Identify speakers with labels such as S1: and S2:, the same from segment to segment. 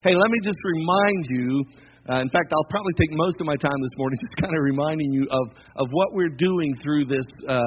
S1: Hey, let me just remind you, in fact, I'll probably take most of my time this morning just kind of reminding you of what we're doing through this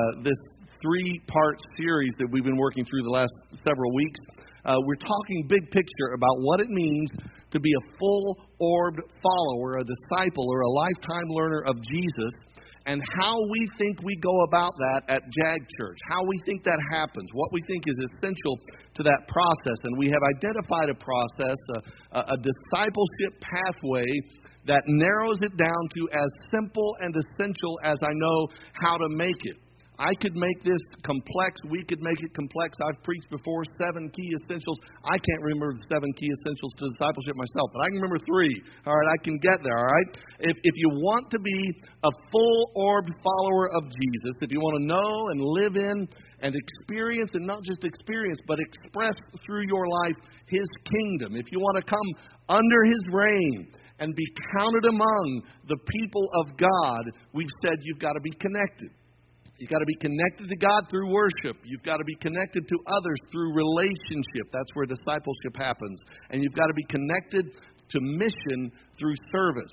S1: three-part series that we've been working through the last several weeks. We're talking big picture about what it means to be a full-orbed follower, a disciple, or a lifetime learner of Jesus, and how we think we go about that at Jag Church, how we think that happens, what we think is essential to that process. And we have identified a process, a discipleship pathway that narrows it down to as simple and essential as I know how to make it. I could make this complex. We could make it complex. I've preached before 7 key essentials. I can't remember the 7 key essentials to discipleship myself, but I can remember 3. All right, I can get there. All right. If you want to be a full-orbed follower of Jesus, if you want to know and live in and experience, and not just experience, but express through your life His kingdom, if you want to come under His reign and be counted among the people of God, we've said you've got to be connected. You've got to be connected to God through worship. You've got to be connected to others through relationship. That's where discipleship happens. And you've got to be connected to mission through service.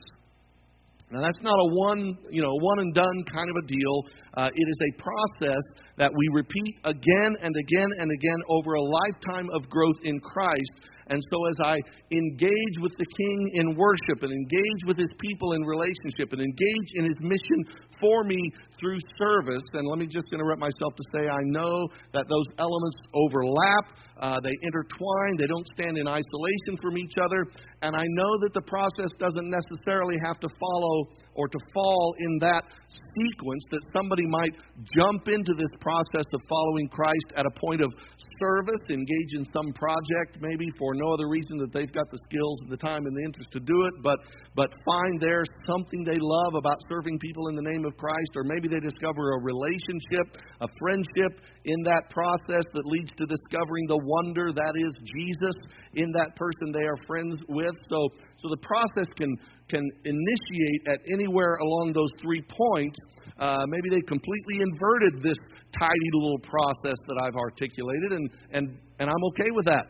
S1: Now, that's not a one and done kind of a deal. It is a process that we repeat again and again and again over a lifetime of growth in Christ. And so as I engage with the King in worship and engage with His people in relationship and engage in His mission for me through service, and let me just interrupt myself to say I know that those elements overlap, they intertwine, they don't stand in isolation from each other, and I know that the process doesn't necessarily have to follow or to fall in that sequence, that somebody might jump into this process of following Christ at a point of service, engage in some project maybe for no other reason that they've got the skills and the time and the interest to do it, but find there something they love about serving people in the name of Christ, or maybe they discover a relationship, a friendship in that process that leads to discovering the wonder that is Jesus in that person they are friends with. So the process can initiate at anywhere along those 3 points. Maybe they completely inverted this tidy little process that I've articulated, and I'm okay with that.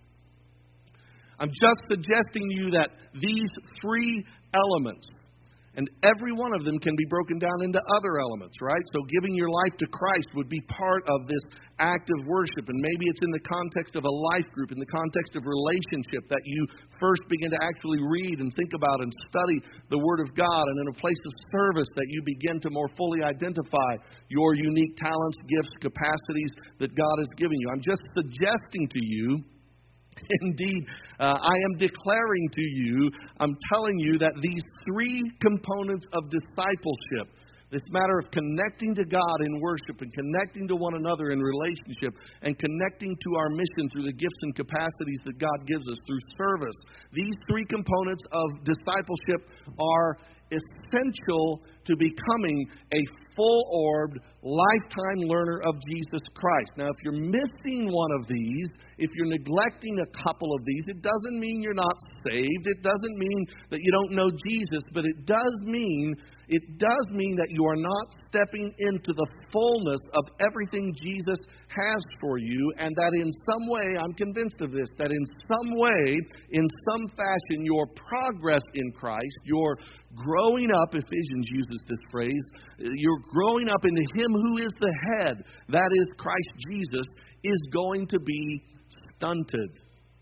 S1: I'm just suggesting to you that these 3 elements, and every one of them can be broken down into other elements, right? So giving your life to Christ would be part of this act of worship. And maybe it's in the context of a life group, in the context of relationship, that you first begin to actually read and think about and study the Word of God. And in a place of service that you begin to more fully identify your unique talents, gifts, capacities that God has given you. I'm just suggesting to you, indeed, I am declaring to you, I'm telling you that these 3 components of discipleship, this matter of connecting to God in worship and connecting to one another in relationship and connecting to our mission through the gifts and capacities that God gives us through service, these 3 components of discipleship are essential to becoming a full-orbed, lifetime learner of Jesus Christ. Now, if you're missing one of these, if you're neglecting a couple of these, it doesn't mean you're not saved. It doesn't mean that you don't know Jesus, but it does mean that you are not stepping into the fullness of everything Jesus has for you, and that in some way, I'm convinced of this, that in some way, in some fashion, your progress in Christ, your growing up, Ephesians uses this phrase, you're growing up into Him who is the head, that is Christ Jesus, is going to be stunted.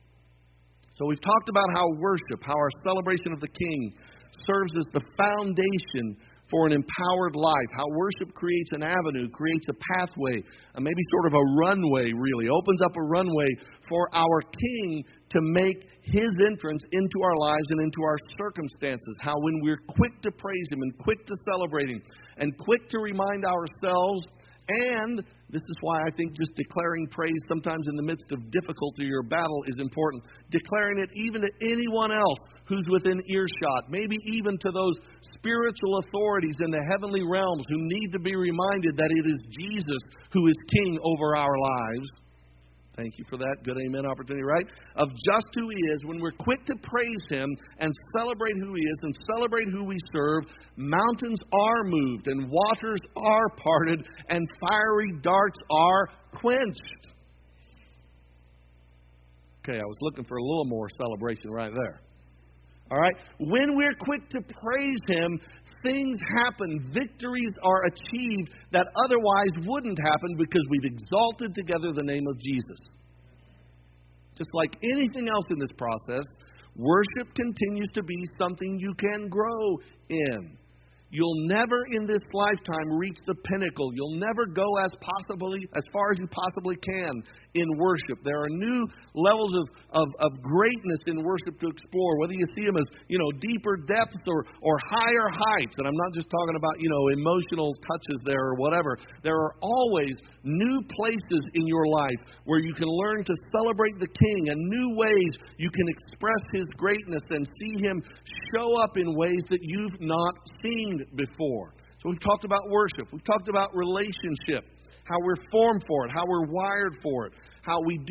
S1: So we've talked about how worship, how our celebration of the King serves as the foundation for an empowered life, how worship creates an avenue, creates a pathway, maybe sort of a runway, really, opens up a runway for our King to make His entrance into our lives and into our circumstances. How when we're quick to praise Him and quick to celebrate Him and quick to remind ourselves, and this is why I think just declaring praise sometimes in the midst of difficulty or battle is important. Declaring it even to anyone else who's within earshot, maybe even to those spiritual authorities in the heavenly realms who need to be reminded that it is Jesus who is King over our lives. Thank you for that. Good amen opportunity, right? Of just who He is. When we're quick to praise Him and celebrate who He is and celebrate who we serve, mountains are moved and waters are parted and fiery darts are quenched. Okay, I was looking for a little more celebration right there. All right? When we're quick to praise Him, things happen. Victories are achieved that otherwise wouldn't happen because we've exalted together the name of Jesus. Just like anything else in this process, worship continues to be something you can grow in. You'll never in this lifetime reach the pinnacle. You'll never go as far as you possibly can in worship. There are new levels of greatness in worship to explore, whether you see them as, deeper depths or higher heights. And I'm not just talking about, emotional touches there or whatever. There are always new places in your life where you can learn to celebrate the King and new ways you can express His greatness and see Him show up in ways that you've not seen before. So we've talked about worship. We've talked about relationship, how we're formed for it, how we're wired for it, how we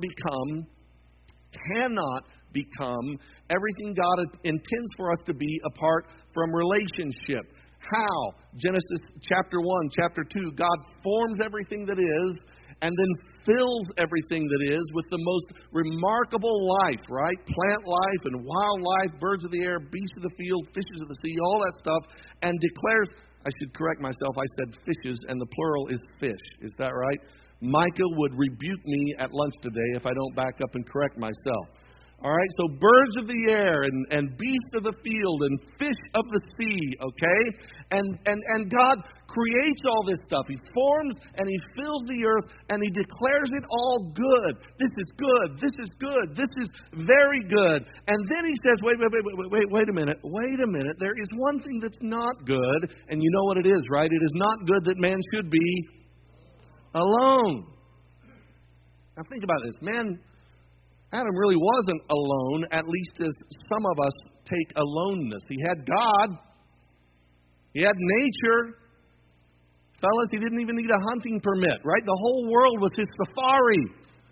S1: cannot become everything God intends for us to be apart from relationship. How? Genesis chapter 1, chapter 2, God forms everything that is and then fills everything that is with the most remarkable life, right? Plant life and wildlife, birds of the air, beasts of the field, fishes of the sea, all that stuff, and declares, I should correct myself, I said fishes, and the plural is fish. Is that right? Micah would rebuke me at lunch today if I don't back up and correct myself. All right, so birds of the air and beasts of the field and fish of the sea, okay? And God creates all this stuff. He forms and He fills the earth and He declares it all good. This is good. This is good. This is very good. And then He says, wait a minute. Wait a minute. There is one thing that's not good. And you know what it is, right? It is not good that man should be alone. Now think about this. Adam really wasn't alone, at least as some of us take aloneness. He had God. He had nature. Fellas, he didn't even need a hunting permit, right? The whole world was his safari.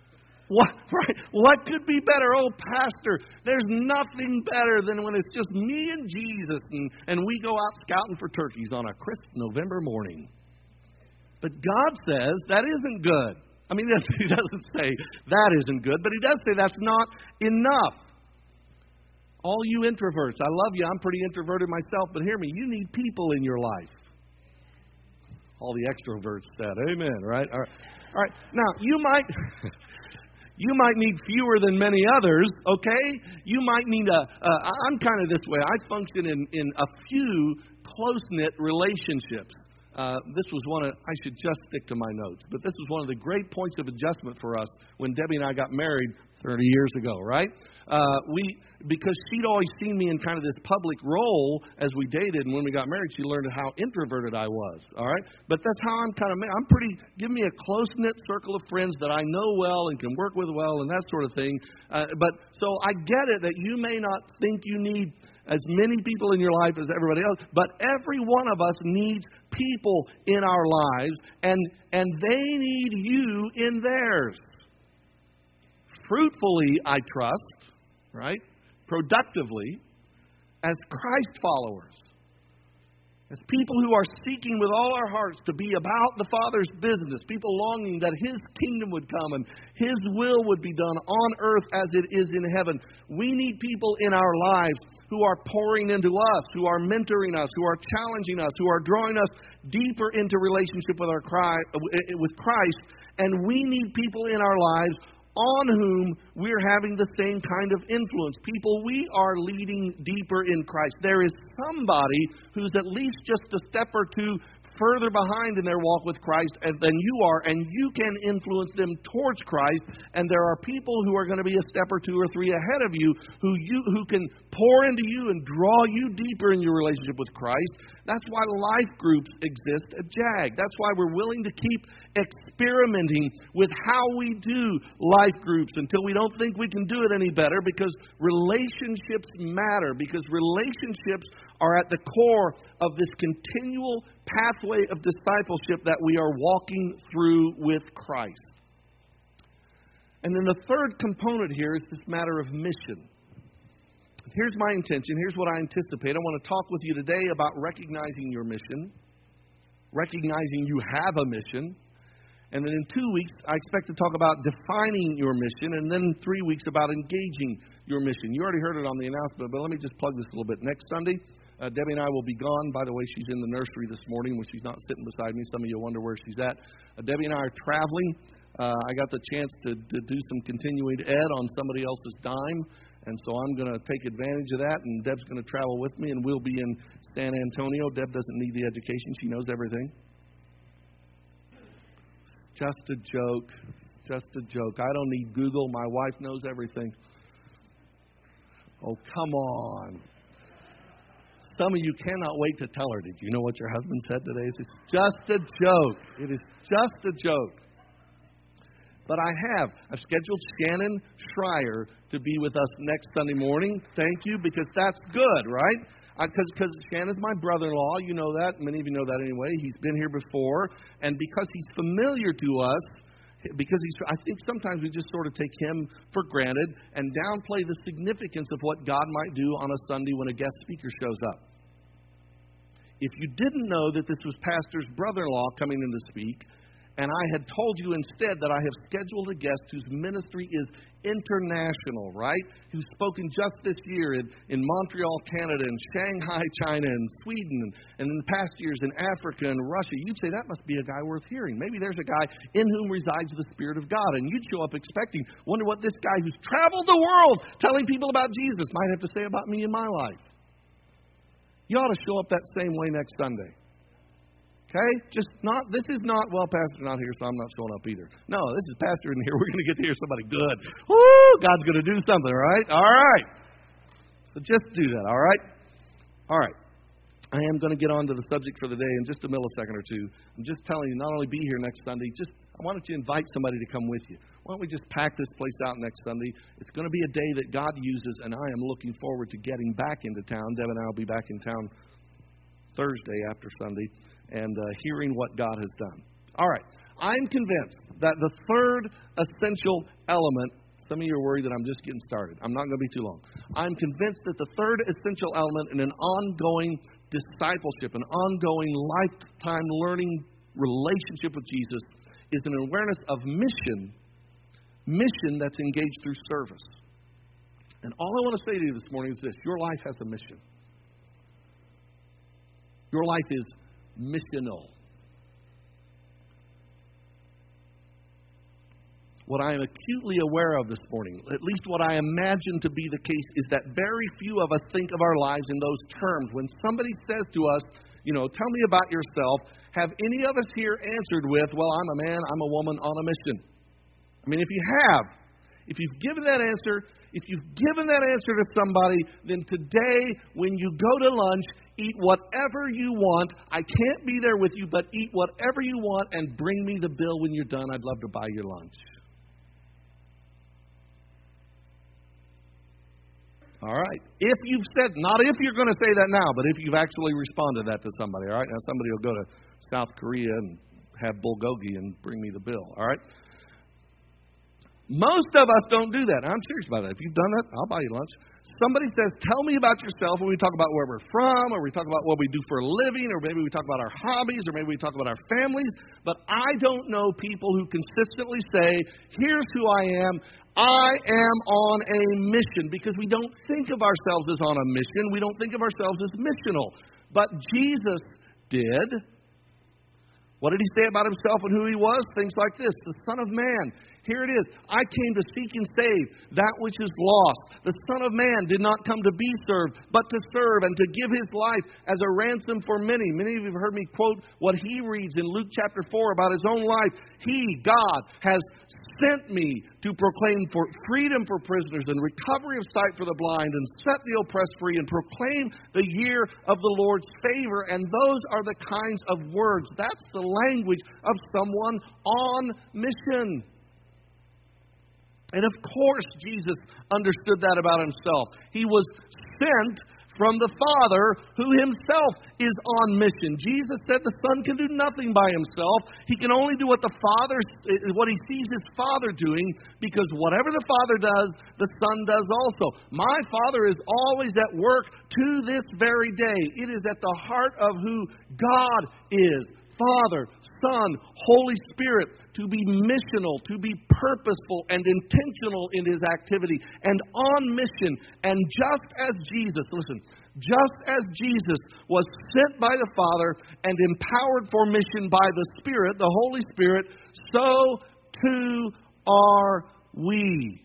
S1: What could be better? Oh, pastor, there's nothing better than when it's just me and Jesus and we go out scouting for turkeys on a crisp November morning. But God says that isn't good. I mean, He doesn't say that isn't good, but He does say that's not enough. All you introverts, I love you. I'm pretty introverted myself, but hear me. You need people in your life. All the extroverts said, amen, right? All right. Now, you might need fewer than many others, okay? You might need I'm kind of this way. I function in a few close-knit relationships. This was I should just stick to my notes, but this was one of the great points of adjustment for us when Debbie and I got married 30 years ago, right? Because she'd always seen me in kind of this public role as we dated, and when we got married, she learned how introverted I was, all right? But that's how give me a close-knit circle of friends that I know well and can work with well and that sort of thing. So I get it that you may not think you need as many people in your life as everybody else, but every one of us needs people in our lives, and they need you in theirs. Fruitfully, I trust, right? Productively, as Christ followers. As people who are seeking with all our hearts to be about the Father's business, people longing that His kingdom would come and His will would be done on earth as it is in heaven. We need people in our lives who are pouring into us, who are mentoring us, who are challenging us, who are drawing us deeper into relationship with Christ. And we need people in our lives on whom we're having the same kind of influence. People we are leading deeper in Christ. There is somebody who's at least just a step or two further behind in their walk with Christ than you are, and you can influence them towards Christ. And there are people who are going to be a step or two or three ahead of you who can pour into you and draw you deeper in your relationship with Christ. That's why life groups exist at JAG. That's why we're willing to keep experimenting with how we do life groups until we don't think we can do it any better, because relationships matter, because relationships are at the core of this continual pathway of discipleship that we are walking through with Christ. And then the third component here is this matter of mission. Here's my intention. Here's what I anticipate. I want to talk with you today about recognizing your mission, recognizing you have a mission, And then in 2 weeks, I expect to talk about defining your mission, and then 3 weeks about engaging your mission. You already heard it on the announcement, but let me just plug this a little bit. Next Sunday, Debbie and I will be gone. By the way, she's in the nursery this morning when she's not sitting beside me. Some of you wonder where she's at. Debbie and I are traveling. I got the chance to do some continuing ed on somebody else's dime, and so I'm going to take advantage of that, and Deb's going to travel with me, and we'll be in San Antonio. Deb doesn't need the education. She knows everything. Just a joke. Just a joke. I don't need Google. My wife knows everything. Oh, come on. Some of you cannot wait to tell her. Did you know what your husband said today? It's just a joke. It is just a joke. But I've scheduled Shannon Schreier to be with us next Sunday morning. Thank you, because that's good, right? Because Shannon's my brother-in-law. You know that. Many of you know that anyway. He's been here before. And because he's familiar to us, I think sometimes we just sort of take him for granted and downplay the significance of what God might do on a Sunday when a guest speaker shows up. If you didn't know that this was Pastor's brother-in-law coming in to speak, and I had told you instead that I have scheduled a guest whose ministry is international, right? Who's spoken just this year in Montreal, Canada, and Shanghai, China, and Sweden, and in the past years in Africa and Russia. You'd say that must be a guy worth hearing. Maybe there's a guy in whom resides the Spirit of God. And you'd show up expecting, wonder what this guy who's traveled the world telling people about Jesus might have to say about me in my life. You ought to show up that same way next Sunday. Okay? This is not, well, Pastor's not here, so I'm not showing up either. No, this is Pastor in here. We're going to get to hear somebody good. Woo! God's going to do something, right? All right. So just do that, all right? All right. I am going to get on to the subject for the day in just a millisecond or two. I'm just telling you, not only be here next Sunday, I wanted to invite somebody to come with you. Why don't we just pack this place out next Sunday? It's going to be a day that God uses, and I am looking forward to getting back into town. Deb and I will be back in town Thursday after Sunday, and hearing what God has done. All right. I'm convinced that the third essential element, some of you are worried that I'm just getting started. I'm not going to be too long. I'm convinced that the third essential element in an ongoing discipleship, an ongoing lifetime learning relationship with Jesus, is an awareness of mission that's engaged through service. And all I want to say to you this morning is this: your life has a mission. Your life is missional. What I am acutely aware of this morning, at least what I imagine to be the case, is that very few of us think of our lives in those terms. When somebody says to us, tell me about yourself, have any of us here answered with, well, I'm a man, I'm a woman on a mission? I mean, if you've given that answer to somebody, then today, when you go to lunch, eat whatever you want. I can't be there with you, but eat whatever you want and bring me the bill when you're done. I'd love to buy your lunch. All right. If you've said, not if you're going to say that now, but if you've actually responded that to somebody, all right? Now somebody will go to South Korea and have bulgogi and bring me the bill, all right? Most of us don't do that. I'm serious about that. If you've done that, I'll buy you lunch. Somebody says, tell me about yourself, and we talk about where we're from, or we talk about what we do for a living, or maybe we talk about our hobbies, or maybe we talk about our families. But I don't know people who consistently say, here's who I am. I am on a mission, because we don't think of ourselves as on a mission. We don't think of ourselves as missional. But Jesus did. What did he say about himself and who he was? Things like this: the Son of Man. Here it is. I came to seek and save that which is lost. The Son of Man did not come to be served, but to serve and to give his life as a ransom for many. Many of you have heard me quote what he reads in Luke chapter 4 about his own life. He, God, has sent me to proclaim for freedom for prisoners and recovery of sight for the blind, and set the oppressed free, and proclaim the year of the Lord's favor. And those are the kinds of words. That's the language of someone on mission. And of course, Jesus understood that about himself. He was sent from the Father, who himself is on mission. Jesus said the Son can do nothing by himself. He can only do what he sees his Father doing, because whatever the Father does, the Son does also. My Father is always at work to this very day. It is at the heart of who God is. Father, Son, Holy Spirit, to be missional, to be purposeful and intentional in His activity and on mission. And just as Jesus, listen, just as Jesus was sent by the Father and empowered for mission by the Spirit, the Holy Spirit, so too are we.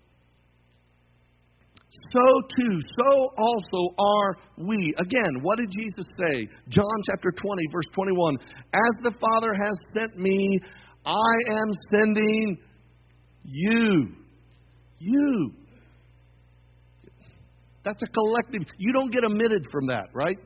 S1: So too, so also are we. Again, what did Jesus say? John chapter 20, verse 21. As the Father has sent me, I am sending you. You. That's a collective. You don't get omitted from that, right?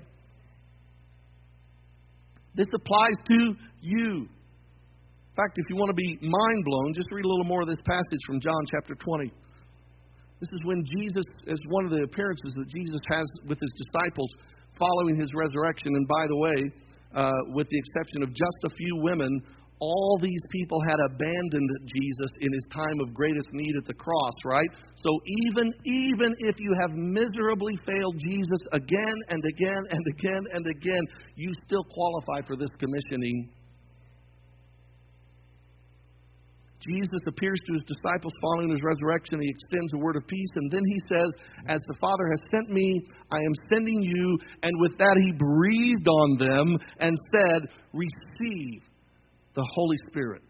S1: This applies to you. In fact, if you want to be mind blown, just read a little more of this passage from John chapter 20. This is when Jesus, as one of the appearances that Jesus has with His disciples following His resurrection. And by the way, with the exception of just a few women, all these people had abandoned Jesus in His time of greatest need at the cross, right? So even if you have miserably failed Jesus again and again and again and again, you still qualify for this commissioning. Jesus appears to His disciples following His resurrection. He extends a word of peace. And then He says, as the Father has sent me, I am sending you. And with that, He breathed on them and said, receive the Holy Spirit.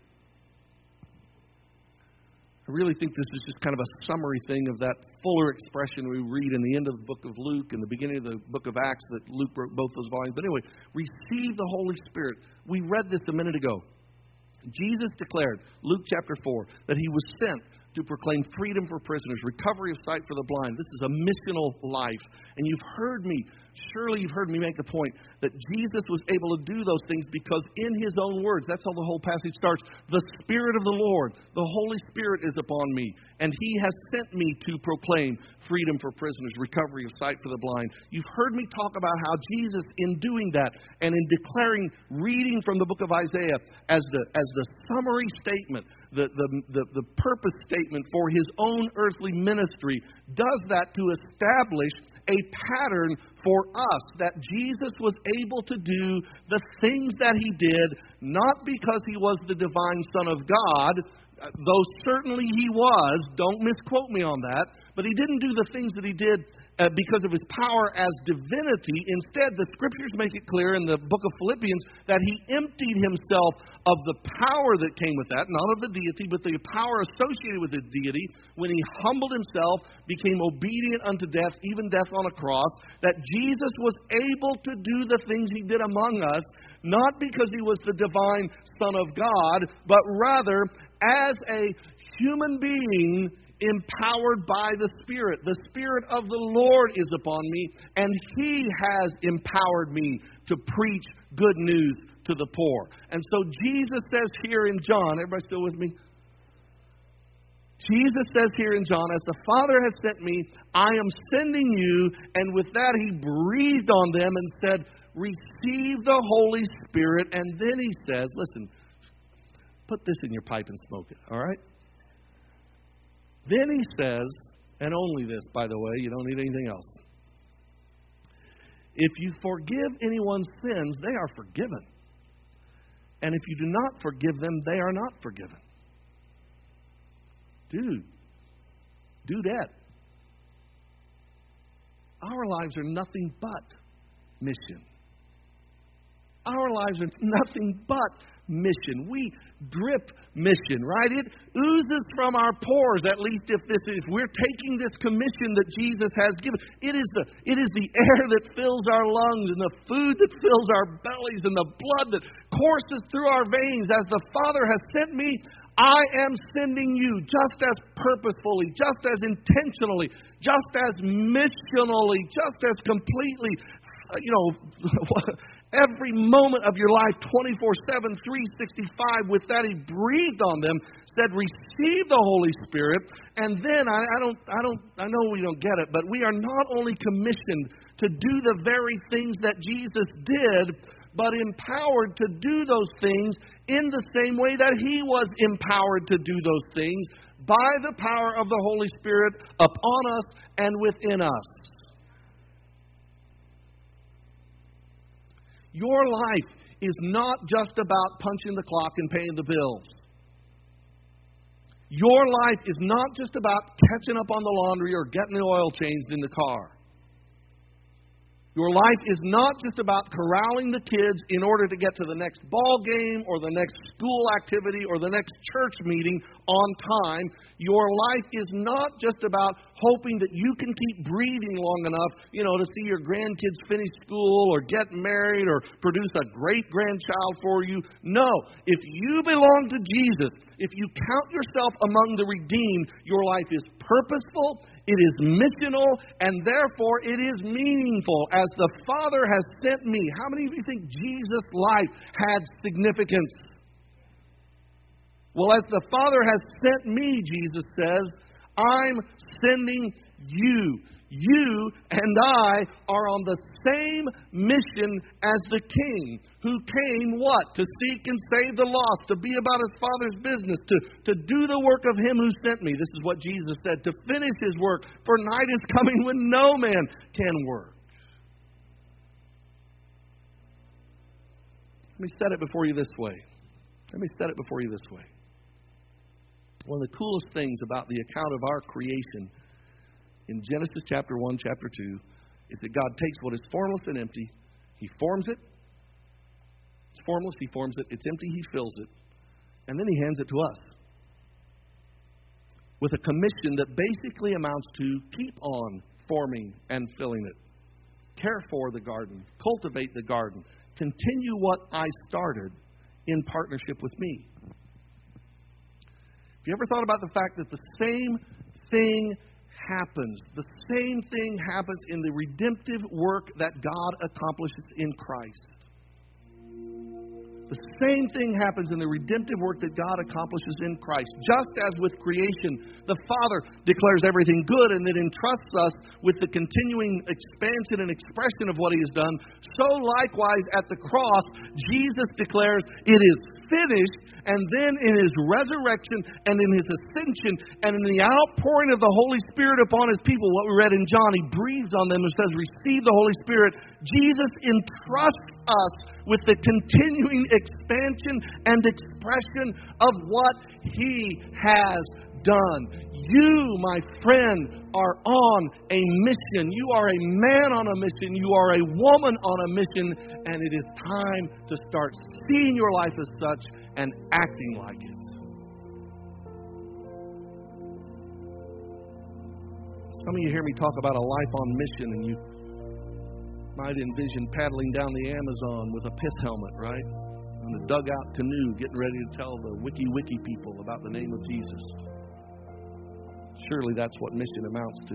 S1: I really think this is just kind of a summary thing of that fuller expression we read in the end of the book of Luke and the beginning of the book of Acts that Luke wrote both those volumes. But anyway, receive the Holy Spirit. We read this a minute ago. Jesus declared, Luke chapter 4, that He was sent to proclaim freedom for prisoners, recovery of sight for the blind. This is a missional life. And surely you've heard me make the point that Jesus was able to do those things because in His own words, that's how the whole passage starts, the Spirit of the Lord, the Holy Spirit is upon me, and He has sent me to proclaim freedom for prisoners, recovery of sight for the blind. You've heard me talk about how Jesus, in doing that and in declaring, reading from the book of Isaiah as the summary statement, the purpose statement for His own earthly ministry, does that to establish a pattern for us, that Jesus was able to do the things that He did, not because He was the divine Son of God, though certainly He was, don't misquote me on that, but He didn't do the things that He did because of His power as divinity. Instead, the Scriptures make it clear in the book of Philippians that He emptied Himself of the power that came with that, not of the deity, but the power associated with the deity, when He humbled Himself, became obedient unto death, even death on a cross, that Jesus was able to do the things He did among us, not because He was the divine Son of God, but rather as a human being empowered by the Spirit. The Spirit of the Lord is upon me, and He has empowered me to preach good news to the poor. And so Jesus says here in John, everybody still with me? Jesus says here in John, as the Father has sent me, I am sending you. And with that, He breathed on them and said, receive the Holy Spirit. And then He says, listen, put this in your pipe and smoke it, all right? Then He says, and only this, by the way, you don't need anything else. If you forgive anyone's sins, they are forgiven. And if you do not forgive them, they are not forgiven. Dude, do that. Our lives are nothing but mission. Our lives are nothing but mission. We drip mission, right? It oozes from our pores, at least if we're taking this commission that Jesus has given. It is the air that fills our lungs and the food that fills our bellies and the blood that courses through our veins. As the Father has sent me, I am sending you just as purposefully, just as intentionally, just as missionally, just as completely, every moment of your life, 24/7, 365. With that, He breathed on them, said, receive the Holy Spirit. And then, I know we don't get it, but we are not only commissioned to do the very things that Jesus did, but empowered to do those things in the same way that He was empowered to do those things, by the power of the Holy Spirit upon us and within us. Your life is not just about punching the clock and paying the bills. Your life is not just about catching up on the laundry or getting the oil changed in the car. Your life is not just about corralling the kids in order to get to the next ball game or the next school activity or the next church meeting on time. Your life is not just about hoping that you can keep breathing long enough, to see your grandkids finish school or get married or produce a great grandchild for you. No, if you belong to Jesus, if you count yourself among the redeemed, your life is purposeful, it is missional, and therefore it is meaningful. As the Father has sent me. How many of you think Jesus' life had significance? Well, as the Father has sent me, Jesus says, I'm sending you. You and I are on the same mission as the King, who came, what? To seek and save the lost, to be about His Father's business, to do the work of Him who sent me. This is what Jesus said, to finish His work, for night is coming when no man can work. Let me set it before you this way. One of the coolest things about the account of our creation in Genesis chapter 1, chapter 2, is that God takes what is formless and empty, He forms it. It's formless, He forms it. It's empty, He fills it. And then He hands it to us with a commission that basically amounts to keep on forming and filling it. Care for the garden. Cultivate the garden. Continue what I started in partnership with me. Have you ever thought about the fact that the same thing happens? The same thing happens in the redemptive work that God accomplishes in Christ. The same thing happens in the redemptive work that God accomplishes in Christ. Just as with creation, the Father declares everything good and then entrusts us with the continuing expansion and expression of what He has done, so likewise at the cross, Jesus declares it is finished, and then in His resurrection and in His ascension and in the outpouring of the Holy Spirit upon His people, what we read in John, He breathes on them and says, receive the Holy Spirit. Jesus entrusts us with the continuing expansion and expression of what He has done. You, my friend, are on a mission. You are a man on a mission. You are a woman on a mission. And it is time to start seeing your life as such and acting like it. Some of you hear me talk about a life on mission, and you might envision paddling down the Amazon with a pith helmet, right? And a dugout canoe, getting ready to tell the wiki people about the name of Jesus. Surely that's what mission amounts to.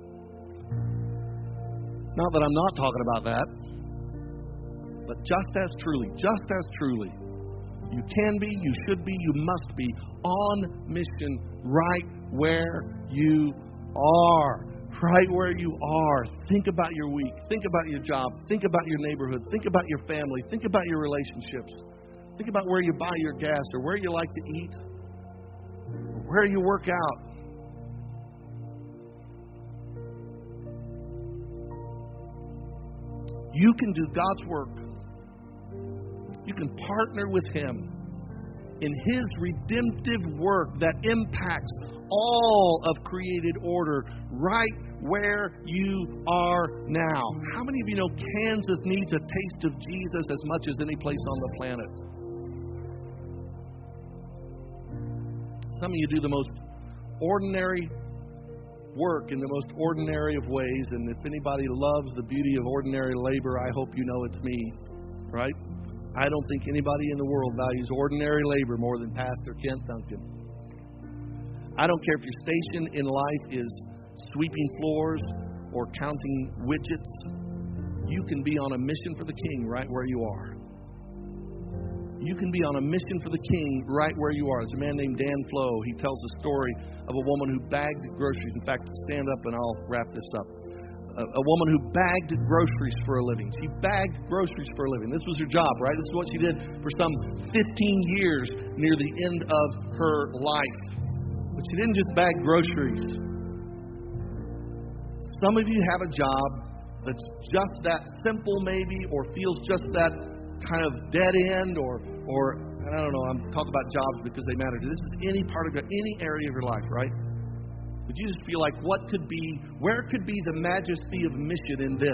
S1: It's not that I'm not talking about that, but just as truly, you can be, you should be, you must be on mission right where you are. Right where you are. Think about your week. Think about your job. Think about your neighborhood. Think about your family. Think about your relationships. Think about where you buy your gas or where you like to eat or where you work out. You can do God's work. You can partner with Him in His redemptive work that impacts all of created order right where you are now. How many of you know Kansas needs a taste of Jesus as much as any place on the planet? Some of you do the most ordinary work in the most ordinary of ways, and if anybody loves the beauty of ordinary labor, I hope you know it's me, right? I don't think anybody in the world values ordinary labor more than Pastor Kent Duncan. I don't care if your station in life is sweeping floors or counting widgets. You can be on a mission for the King right where you are. You can be on a mission for the King right where you are. There's a man named Dan Flo. He tells the story of a woman who bagged groceries. In fact, stand up and I'll wrap this up. A woman who bagged groceries for a living. She bagged groceries for a living. This was her job, right? This is what she did for some 15 years near the end of her life. But she didn't just bag groceries. Some of you have a job that's just that simple maybe, or feels just that kind of dead end or I don't know, I'm talking about jobs because they matter. This is any part of any area of your life, right? But you just feel like where could be the majesty of mission in this?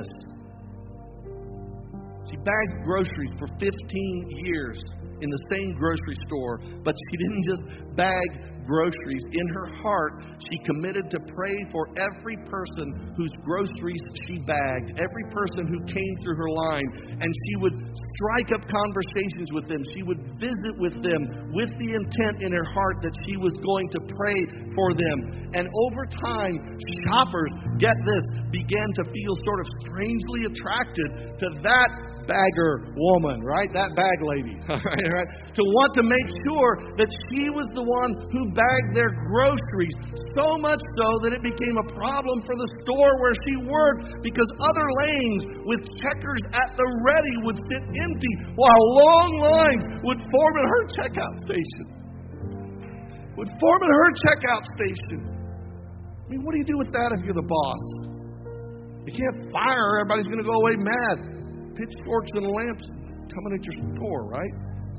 S1: She bagged groceries for 15 years in the same grocery store, but she didn't just bag groceries. In her heart, she committed to pray for every person whose groceries she bagged, every person who came through her line, and she would strike up conversations with them. She would visit with them with the intent in her heart that she was going to pray for them. And over time, shoppers, get this, began to feel sort of strangely attracted to that bagger woman, right? That bag lady, right? To want to make sure that she was the one who bagged their groceries. So much so that it became a problem for the store where she worked, because other lanes with checkers at the ready would sit empty while long lines would form at her checkout station. I mean, what do you do with that if you're the boss? You can't fire her. Everybody's going to go away mad. Pitchforks and lamps coming at your store, right?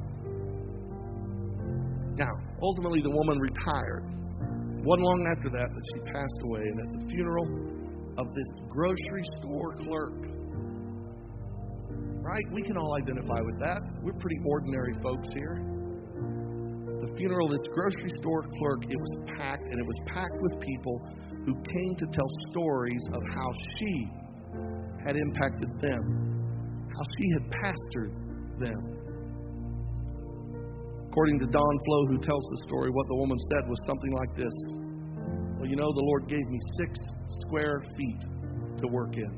S1: Now, ultimately the woman retired. Wasn't long after that she passed away. And at the funeral of this grocery store clerk, right? We can all identify with that. We're pretty ordinary folks here. The funeral of this grocery store clerk, it was packed, and it was packed with people who came to tell stories of how she had impacted them, how she had pastored them. According to Don Flo, who tells the story, what the woman said was something like this: well, you know, the Lord gave me 6 square feet to work in.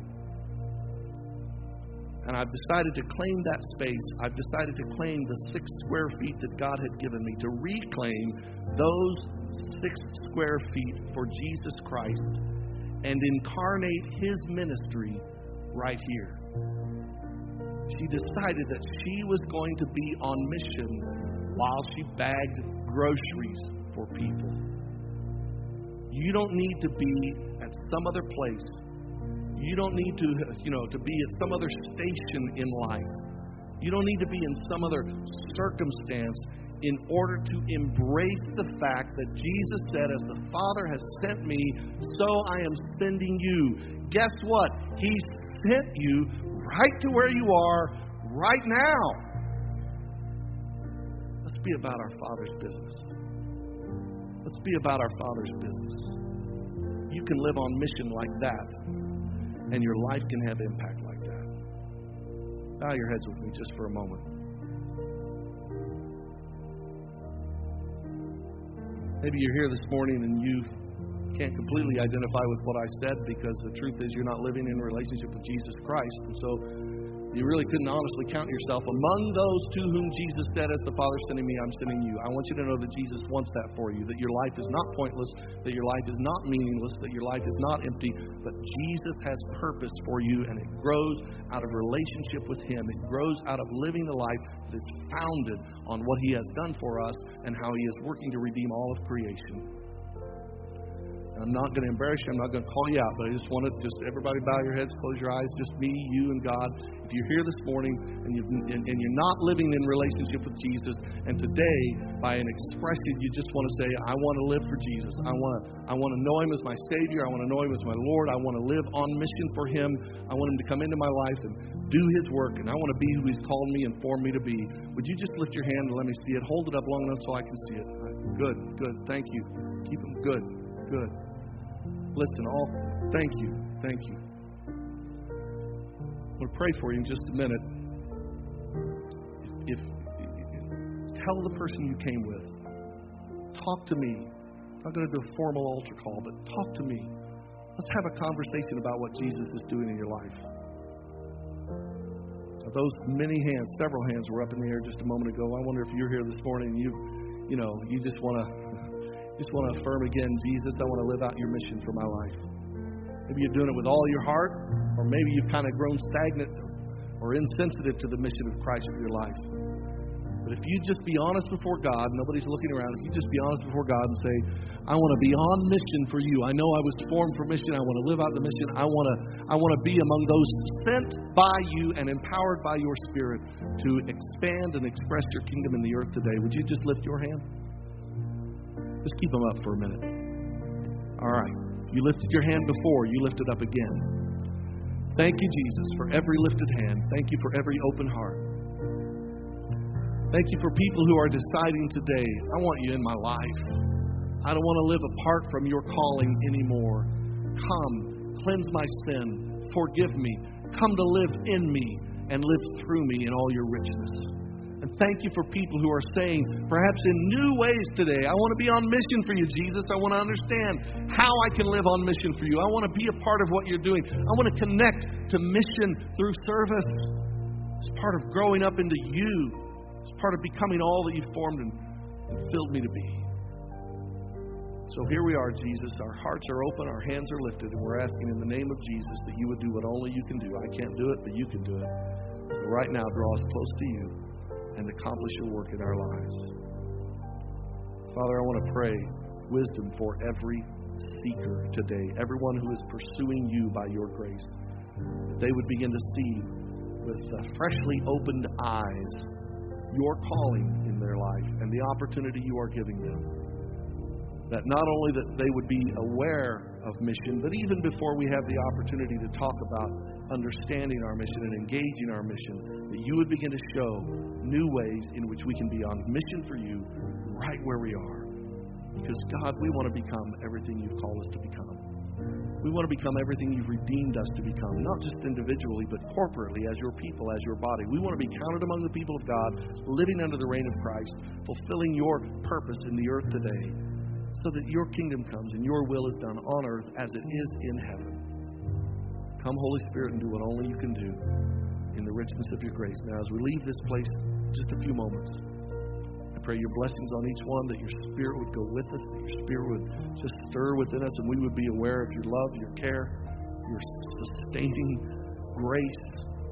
S1: And I've decided to claim that space. I've decided to claim the 6 square feet that God had given me, to reclaim those 6 square feet for Jesus Christ and incarnate His ministry right here. She decided that she was going to be on mission while she bagged groceries for people. You don't need to be at some other place. You don't need to be at some other station in life. You don't need to be in some other circumstance in order to embrace the fact that Jesus said, as the Father has sent me, so I am sending you. Guess what? He sent you right to where you are right now. Let's be about our Father's business. Let's be about our Father's business. You can live on mission like that, and your life can have impact like that. Bow your heads with me just for a moment. Maybe you're here this morning and you can't completely identify with what I said, because the truth is you're not living in a relationship with Jesus Christ. And so you really couldn't honestly count yourself among those to whom Jesus said, as the Father sending me, I'm sending you. I want you to know that Jesus wants that for you, that your life is not pointless, that your life is not meaningless, that your life is not empty, but Jesus has purpose for you, and it grows out of relationship with Him. It grows out of living a life that is founded on what He has done for us and how He is working to redeem all of creation. I'm not going to embarrass you. I'm not going to call you out, but I just want to everybody bow your heads, close your eyes, just me, you, and God. If you're here this morning and you're not living in relationship with Jesus, and today, by an expression, you just want to say, I want to live for Jesus. I want to know Him as my Savior. I want to know Him as my Lord. I want to live on mission for Him. I want Him to come into my life and do His work, and I want to be who He's called me and formed me to be. Would you just lift your hand and let me see it? Hold it up long enough so I can see it. Good. Thank you. Keep them good. Listen, thank you. I'm going to pray for you in just a minute. If tell the person you came with, talk to me. I'm not going to do a formal altar call, but talk to me. Let's have a conversation about what Jesus is doing in your life. Those many hands, several hands were up in the air just a moment ago. I wonder if you're here this morning and you just want to affirm again, Jesus, I want to live out your mission for my life. Maybe you're doing it with all your heart, or maybe you've kind of grown stagnant or insensitive to the mission of Christ for your life. But if you just be honest before God, nobody's looking around, if you just be honest before God and say, I want to be on mission for you. I know I was formed for mission. I want to live out the mission. I want to be among those sent by you and empowered by your Spirit to expand and express your kingdom in the earth today. Would you just lift your hand? Just keep them up for a minute. All right. You lifted your hand before. You lift it up again. Thank you, Jesus, for every lifted hand. Thank you for every open heart. Thank you for people who are deciding today, I want you in my life. I don't want to live apart from your calling anymore. Come, cleanse my sin, forgive me, come to live in me and live through me in all your richness. And thank you for people who are saying, perhaps in new ways today, I want to be on mission for you, Jesus. I want to understand how I can live on mission for you. I want to be a part of what you're doing. I want to connect to mission through service. It's part of growing up into you. It's part of becoming all that you've formed and filled me to be. So here we are, Jesus. Our hearts are open, our hands are lifted, and we're asking in the name of Jesus that you would do what only you can do. I can't do it, but you can do it. So right now, draw us close to you and accomplish your work in our lives. Father, I want to pray wisdom for every seeker today, everyone who is pursuing you by your grace, that they would begin to see with freshly opened eyes your calling in their life and the opportunity you are giving them. That not only that they would be aware of mission, but even before we have the opportunity to talk about understanding our mission and engaging our mission, that you would begin to show new ways in which we can be on mission for you right where we are. Because God, we want to become everything you've called us to become. We want to become everything you've redeemed us to become, not just individually, but corporately as your people, as your body. We want to be counted among the people of God, living under the reign of Christ, fulfilling your purpose in the earth today, so that your kingdom comes and your will is done on earth as it is in heaven. Come, Holy Spirit, and do what only you can do in the richness of your grace. Now, as we leave this place, just a few moments, I pray your blessings on each one, that your Spirit would go with us, that your Spirit would just stir within us, and we would be aware of your love, your care, your sustaining grace.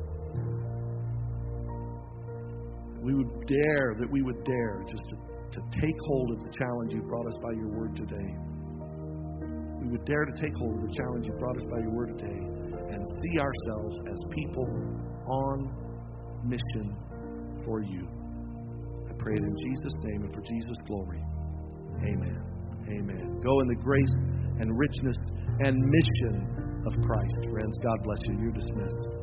S1: That we would dare just to take hold of the challenge you brought us by your word today. We would dare to take hold of the challenge you brought us by your word today and see ourselves as people on mission for you. I pray it in Jesus' name and for Jesus' glory. Amen. Amen. Go in the grace and richness and mission of Christ. Friends, God bless you. You're dismissed.